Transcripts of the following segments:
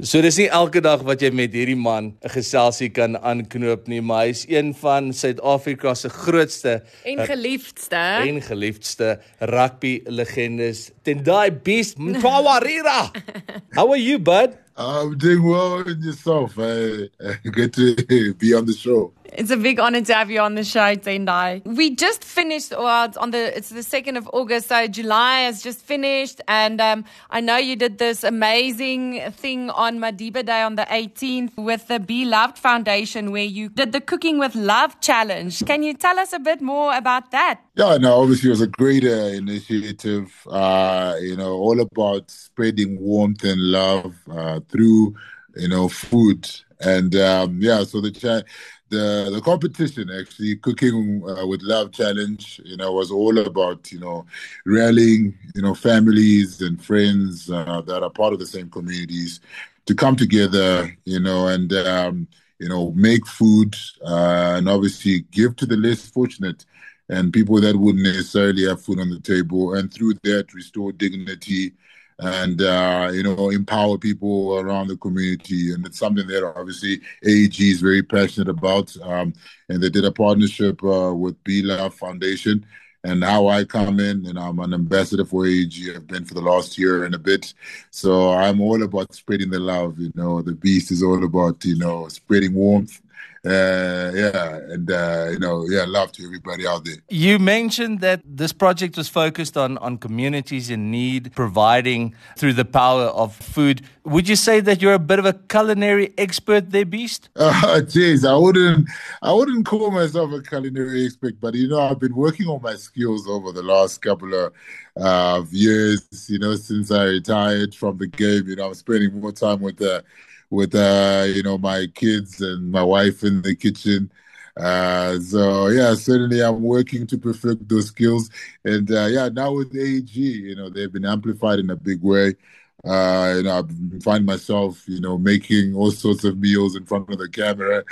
So dis nie elke dag wat jy met hierdie man 'n geselsie kan aanknoop nie, maar hy is een van Suid-Afrika se grootste en geliefdste rugby legendes. Tendai Beast Mtawarira. How are you, bud? I'm doing well in yourself. Good to be on the show. It's a big honor to have you on the show, Tendai. We just finished, it's the 2nd of August, so July has just finished, and I know you did this amazing thing on Madiba Day on the 18th with the Be Loved Foundation, where you did the Cooking with Love Challenge. Can you tell us a bit more about that? Yeah, no, obviously it was a great initiative, all about spreading warmth and love through, food. And so the competition, actually, Cooking with Love Challenge, was all about, rallying, families and friends that are part of the same communities to come together, and, make food and obviously give to the less fortunate and people that wouldn't necessarily have food on the table, and through that restore dignity and, empower people around the community. And it's something that obviously AEG is very passionate about. And they did a partnership with Be Love Foundation. And how I come in, and I'm an ambassador for AEG. I've been for the last year and a bit. So I'm all about spreading the love. The Beast is all about, spreading warmth. Love to everybody out there. You mentioned that this project was focused on communities in need, providing through the power of food. Would you say that you're a bit of a culinary expert there, Beast? Jeez, I wouldn't call myself a culinary expert, but I've been working on my skills over the last couple of years. Since I retired from the game, I'm spending more time with my kids and my wife in the kitchen. Certainly I'm working to perfect those skills. And now with AEG, they've been amplified in a big way. I find myself, making all sorts of meals in front of the camera.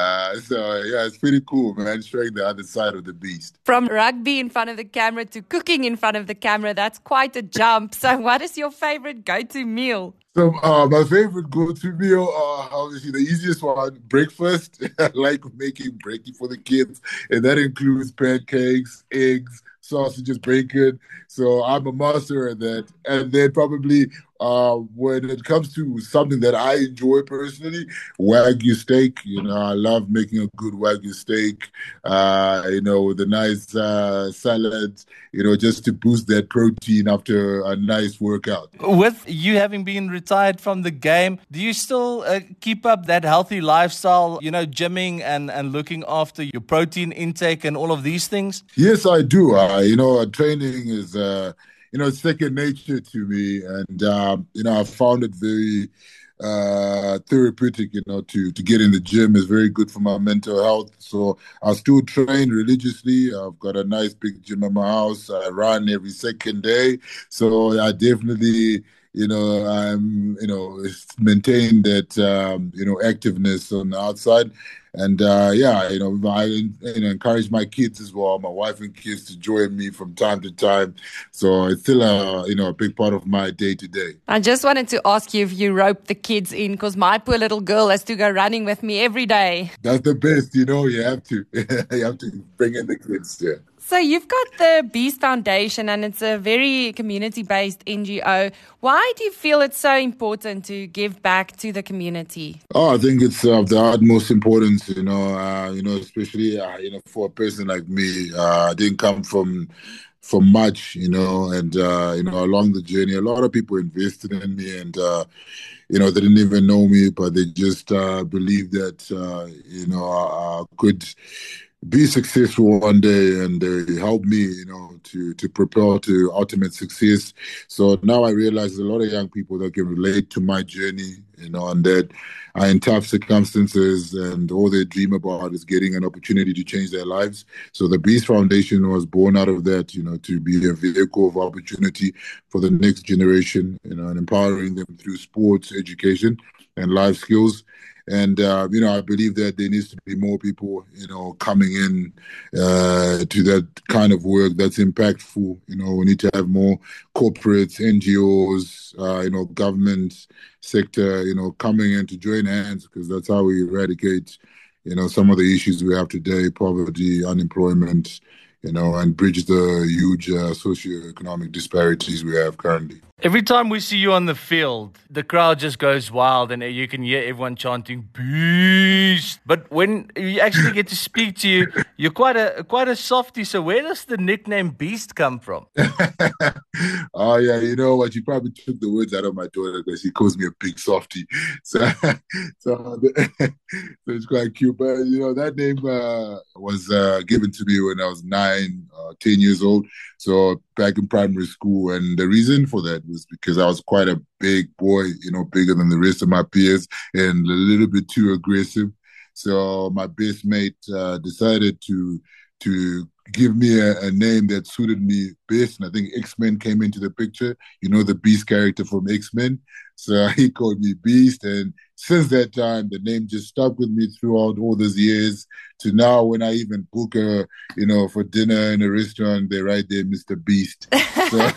It's pretty cool, man, showing the other side of the beast. From rugby in front of the camera to cooking in front of the camera, that's quite a jump. So what is your favorite go-to meal? So my favorite go-to meal, obviously the easiest one, breakfast. I like making brekkie for the kids, and that includes pancakes, eggs, sausages, bacon. So I'm a master at that. And then probably when it comes to something that I enjoy personally, Wagyu steak. I love making a good Wagyu steak, with a nice salad, just to boost that protein after a nice workout. With you having been retired from the game, do you still keep up that healthy lifestyle, gymming and looking after your protein intake and all of these things? Yes, I do. Training is, it's second nature to me. And, I found it very therapeutic, to get in the gym is very good for my mental health. So I still train religiously. I've got a nice big gym at my house. I run every second day. So I definitely, I'm, maintain that, activeness on the outside. And, I encourage my kids as well, my wife and kids, to join me from time to time. So it's still a big part of my day to day. I just wanted to ask you if you rope the kids in, because my poor little girl has to go running with me every day. That's the best, you have to. You have to bring in the kids, yeah. So you've got the Beast Foundation, and it's a very community-based NGO. Why do you feel it's so important to give back to the community? I think it's of the utmost importance, especially, for a person like me. I didn't come from much, and, along the journey, a lot of people invested in me and, they didn't even know me, but they just believed that, I could be successful one day, and they helped me, to propel to ultimate success. So now I realize there's a lot of young people that can relate to my journey, and that are in tough circumstances, and all they dream about is getting an opportunity to change their lives. So the Beast Foundation was born out of that, to be a vehicle of opportunity for the next generation, and empowering them through sports, education, and life skills. And, I believe that there needs to be more people, coming in to that kind of work that's impactful. We need to have more corporates, NGOs, government sector, coming in to join hands, because that's how we eradicate, some of the issues we have today, poverty, unemployment, and bridge the huge socioeconomic disparities we have currently. Every time we see you on the field, the crowd just goes wild and you can hear everyone chanting "Beast." But when you actually get to speak to you, you're quite a softie. So where does the nickname Beast come from? Oh yeah, you know what? You probably took the words out of my daughter, because she calls me a big softie. So it's quite cute. But that name was given to me when I was 10 years old. So back in primary school, and the reason for that was because I was quite a big boy, bigger than the rest of my peers, and a little bit too aggressive. So my best mate decided to give me a name that suited me best. And I think X-Men came into the picture, the Beast character from X-Men. So he called me Beast. And since that time, the name just stuck with me throughout all those years, to now when I even book for dinner in a restaurant, they write there Mr. Beast. So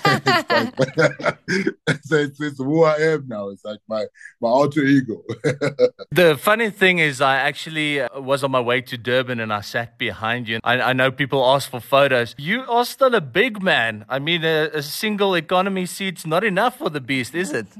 it's who I am now. It's like my alter ego. The funny thing is, I actually was on my way to Durban and I sat behind you. I know people ask for photos. You are still a big man. I mean, a single economy seat's not enough for the Beast, is it?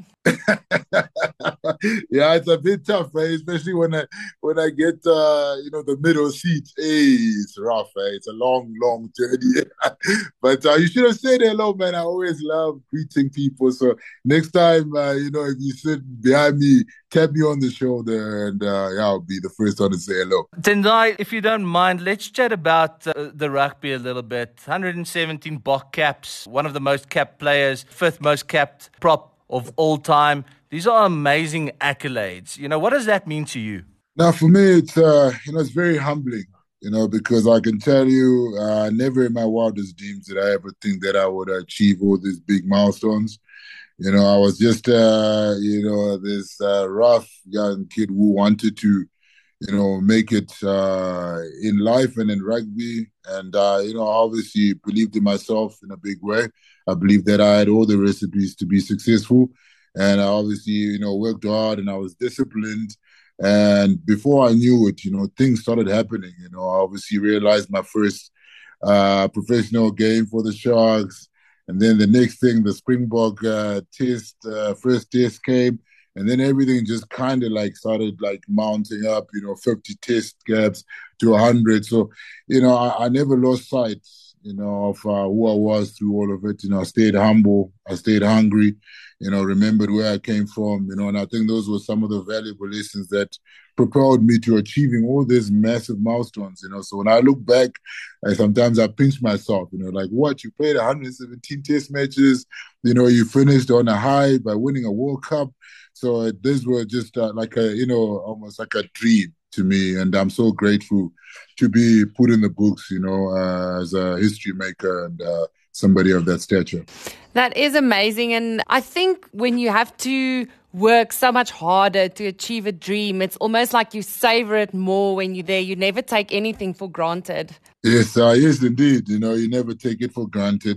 Yeah, it's a bit tough, especially when I get the middle seat. Hey, it's rough. It's a long journey. But you should have said hello, man. I always love greeting people. So next time, if you sit behind me, tap me on the shoulder, and I'll be the first one to say hello. Tendai, if you don't mind, let's chat about the rugby a little bit. 117 Bok caps, one of the most capped players, fifth most capped prop of all time. These are amazing accolades. What does that mean to you? Now, for me, it's it's very humbling, because I can tell you, never in my wildest dreams did I ever think that I would achieve all these big milestones. I was just, this rough young kid who wanted to, make it in life and in rugby. And, obviously believed in myself in a big way. I believed that I had all the recipes to be successful. And I obviously, worked hard, and I was disciplined. And before I knew it, things started happening. I obviously realized my first professional game for the Sharks. And then the next thing, the Springbok first test came. And then everything just kind of started mounting up, 50 test caps to 100. So, I never lost sight, of who I was through all of it. I stayed humble. I stayed hungry, remembered where I came from, and I think those were some of the valuable lessons that propelled me to achieving all these massive milestones, So when I look back, sometimes I pinch myself, what? You played 117 test matches, you finished on a high by winning a World Cup. So these were just almost like a dream to me. And I'm so grateful to be put in the books, as a history maker and somebody of that stature. That is amazing. And I think when you have to work so much harder to achieve a dream, it's almost like you savor it more when you're there. You never take anything for granted. Yes, yes, indeed. You never take it for granted.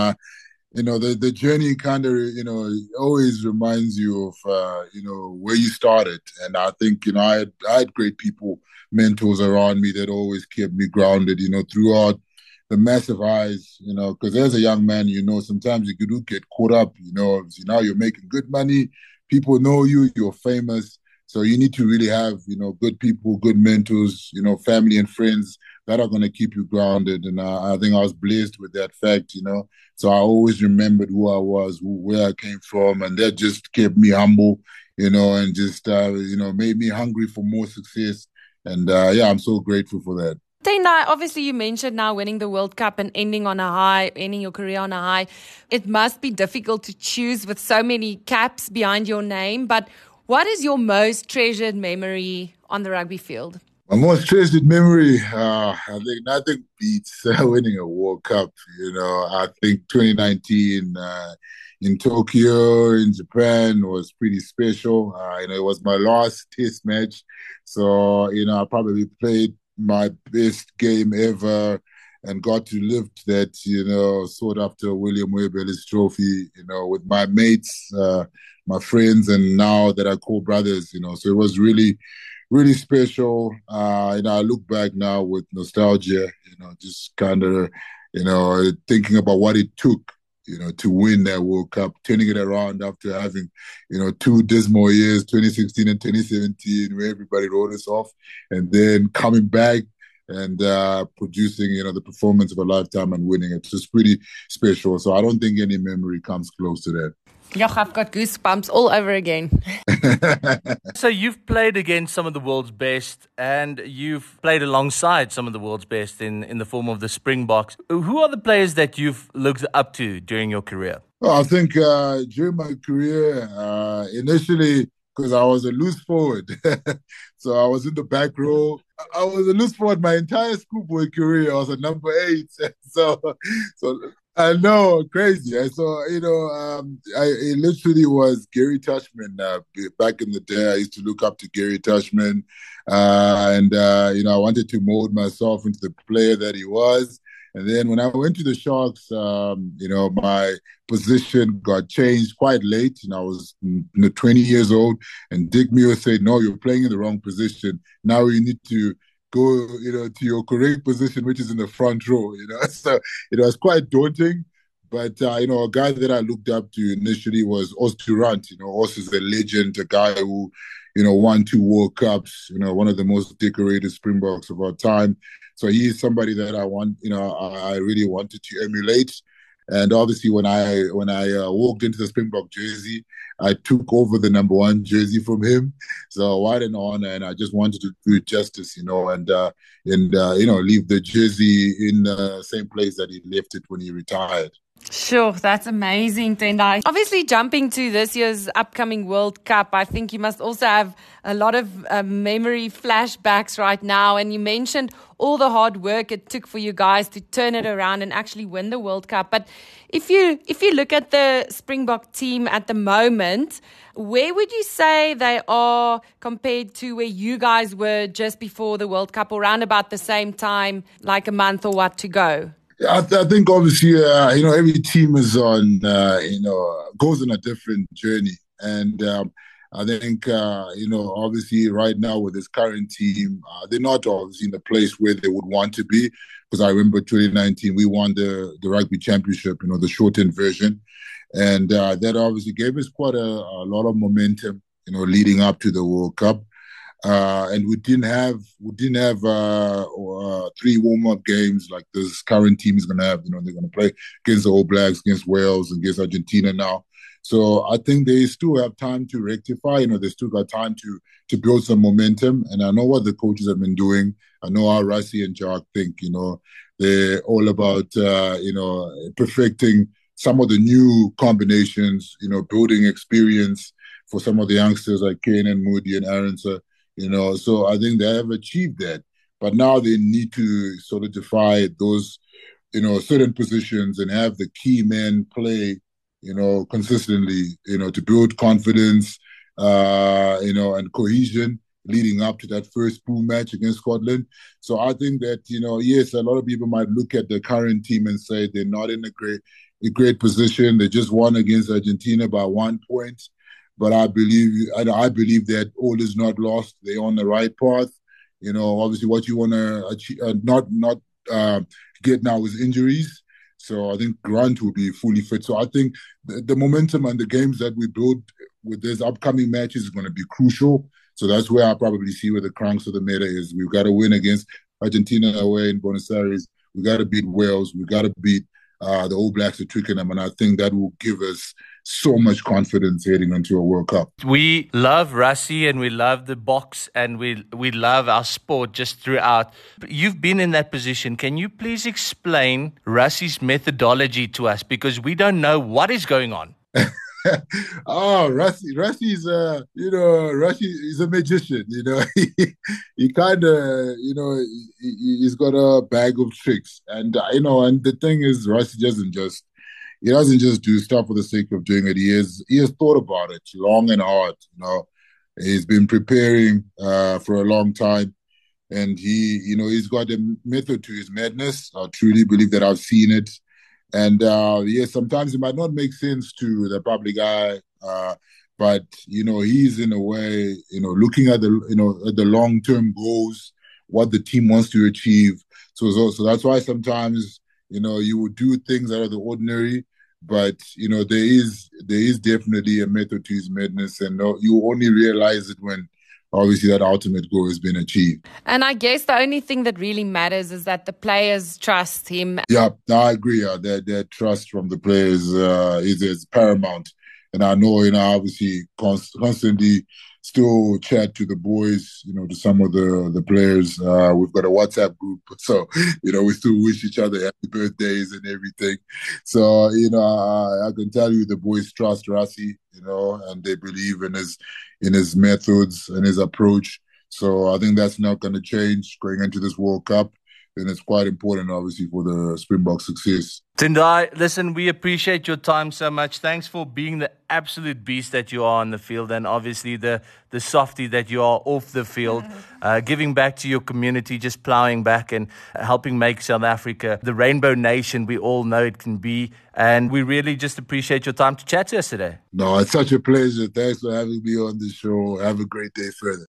The journey kind of, always reminds you of, where you started. And I think, I had great people, mentors around me that always kept me grounded, throughout the massive highs, because as a young man, sometimes you do get caught up, now you're making good money, people know you, you're famous. So you need to really have, good people, good mentors, family and friends that are going to keep you grounded. And I think I was blessed with that fact, So I always remembered who I was, where I came from, and that just kept me humble, and just, made me hungry for more success. And I'm so grateful for that. Tendai, obviously you mentioned now winning the World Cup and ending your career on a high. It must be difficult to choose with so many caps behind your name, but what is your most treasured memory on the rugby field? My most treasured memory, I think nothing beats winning a World Cup. I think 2019 in Tokyo, in Japan, was pretty special. It was my last test match. So, I probably played my best game ever and got to lift that, sought after William Webb Ellis Trophy, with my mates, my friends, and now that I call brothers, so it was really really special. I look back now with nostalgia, just kind of, thinking about what it took, to win that World Cup, turning it around after having, two dismal years, 2016 and 2017, where everybody wrote us off, and then coming back and producing, the performance of a lifetime and winning. It's just pretty special. So I don't think any memory comes close to that. Yeah, I've got goosebumps all over again. So you've played against some of the world's best, and you've played alongside some of the world's best in the form of the Springboks. Who are the players that you've looked up to during your career? Well, I think during my career, initially, because I was a loose forward, so I was in the back row. I was a loose forward my entire schoolboy career. I was a number 8, so I know, crazy. So, it literally was Gary Tushman. Back in the day, I used to look up to Gary Tushman. And I wanted to mold myself into the player that he was. And then when I went to the Sharks, my position got changed quite late. I was 20 years old. And Dick Muir said, no, you're playing in the wrong position. Now you need to go, to your correct position, which is in the front row, So it was quite daunting. But, a guy that I looked up to initially was Os du Randt. Os is a legend, a guy who, won 2 World Cups, one of the most decorated Springboks of our time. So he is somebody that I really wanted to emulate. And obviously, when I walked into the Springbok jersey, I took over the number 1 jersey from him. So what an honor, and I just wanted to do it justice, and leave the jersey in the same place that he left it when he retired. Sure, that's amazing, Tendai. Obviously, jumping to this year's upcoming World Cup, I think you must also have a lot of memory flashbacks right now. And you mentioned all the hard work it took for you guys to turn it around and actually win the World Cup. But if you look at the Springbok team at the moment, where would you say they are compared to where you guys were just before the World Cup, or around about the same time, like a month or what to go? I think obviously, every team is on, goes on a different journey. And I think, obviously right now with this current team, they're not obviously in the place where they would want to be. Because I remember 2019, we won the rugby championship, the shortened version. And that obviously gave us quite a lot of momentum, leading up to the World Cup. And we didn't have 3 warm-up games like this current team is going to have. They're going to play against the All Blacks, against Wales, against Argentina now. So I think they still have time to rectify. They still got time to build some momentum. And I know what the coaches have been doing. I know how Rassie and Jacques think. They're all about perfecting some of the new combinations. Building experience for some of the youngsters like Kane and Moody and Arendse. So I think they have achieved that. But now they need to solidify those, certain positions and have the key men play, consistently, to build confidence, and cohesion leading up to that first pool match against Scotland. So I think that, yes, a lot of people might look at the current team and say they're not in a great position. They just won against Argentina by 1 point. But I believe that all is not lost. They're on the right path. Obviously, what you want to achieve, not get now is injuries. So I think Grant will be fully fit. So I think the momentum and the games that we build with these upcoming matches is going to be crucial. So that's where I probably see where the crux of the matter is. We've got to win against Argentina away in Buenos Aires. We've got to beat Wales. We've got to beat the All Blacks at Twickenham. And I think that will give us so much confidence heading into a World Cup. We love Rassie and we love the box and we love our sport just throughout. You've been in that position. Can you please explain Rassie's methodology to us? Because we don't know what is going on. Oh, Rusty's Rusty is a magician. He kind of he's got a bag of tricks, and and the thing is, Rusty doesn't just do stuff for the sake of doing it. He has thought about it long and hard. He's been preparing for a long time, and he's got a method to his madness. I truly believe that I've seen it. And yes, sometimes it might not make sense to the public eye, but he's in a way, looking at the long term goals, what the team wants to achieve. So that's why sometimes you would do things out of the ordinary, but there is definitely a method to his madness, and you only realize it when obviously that ultimate goal has been achieved. And I guess the only thing that really matters is that the players trust him. Yeah, I agree. That trust from the players is paramount. And I know, obviously constantly still chat to the boys, to some of the players. We've got a WhatsApp group. So, we still wish each other happy birthdays and everything. So, I can tell you the boys trust Rassie, and they believe in his methods and his approach. So I think that's not going to change going into this World Cup. And it's quite important, obviously, for the Springbok success. Tendai, listen, we appreciate your time so much. Thanks for being the absolute beast that you are on the field, and obviously the softie that you are off the field, giving back to your community, just plowing back and helping make South Africa the rainbow nation we all know it can be. And we really just appreciate your time to chat to us today. No, it's such a pleasure. Thanks for having me on the show. Have a great day further.